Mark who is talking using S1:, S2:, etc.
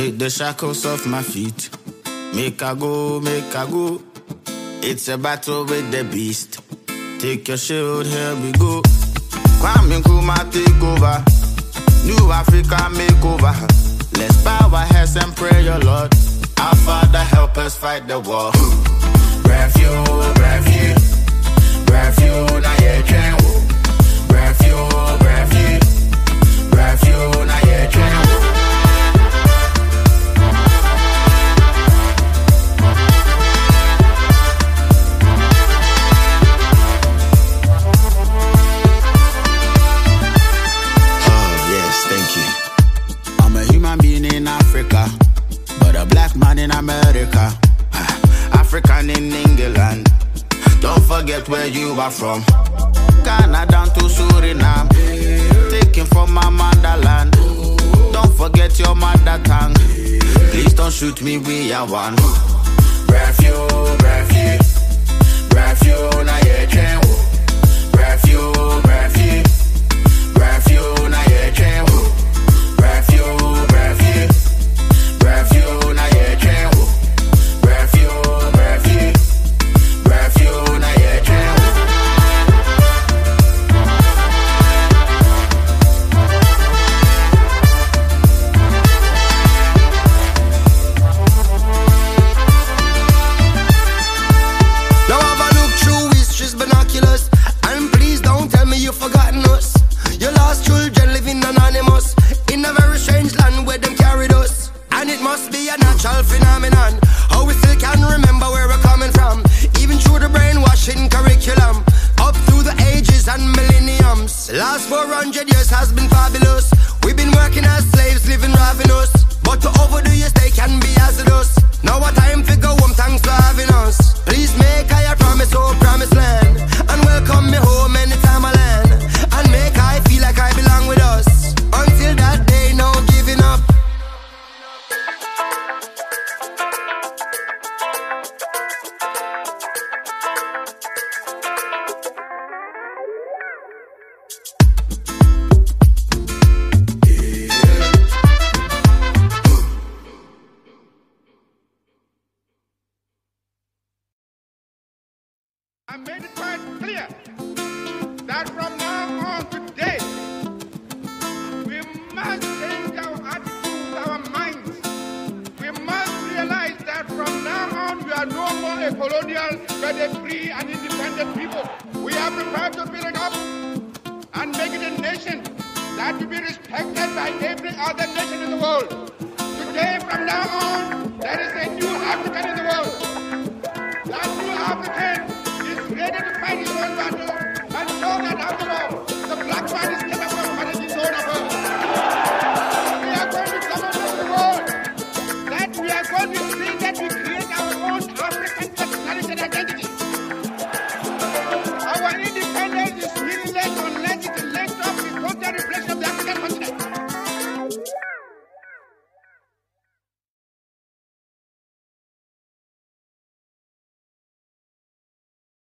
S1: Take the shackles off my feet. Make I go, make I go. It's a battle with the beast. Take your shield, here we go. Kwame Nkrumah take over. New Africa makeover. Let's bow our heads and pray, your Lord. Our Father, help us fight the war. Refuge, refuge, refuge, na ye train. Refuge, refuge, refuge, na ye train. Thank you. I'm a human being in Africa, but a black man in America. African in England. Don't forget where you are from. Ghana down to Suriname. Taken from my motherland. Don't forget your mother tongue. Please don't shoot me, we are one. Refuge, refuge, refuge, na ye train. Refuge, refuge, refuge, na ye train. Refuge, refuge, refuge, na ye train. Refuge, refuge, refuge, na ye train.
S2: Now have a look through history's binoculars, and please don't tell me you've forgotten us. Your lost children living anonymous in a very strange land where them carried us. And it must be a natural phenomenon how we still can remember where we're coming from, even through the brainwashing curriculum, up through the ages and millenniums. Last 400 years has been fabulous. We've been working as slaves, living ravenous, but to overdo your stay can be hazardous. Now a time to go home, thanks for having us. Please make I a promise, oh promised land, and welcome me home anytime I land, and make I feel like I belong with us. Until that day, no giving up.
S3: I made it quite clear that from now on today, we must change our attitudes, our minds. We must realize that from now on, we are no more a colonial, but a free and independent people. We are prepared to build it up and make it a nation that will be respected by every other nation in the world. Today, from now on, there is a new African in the world. That new African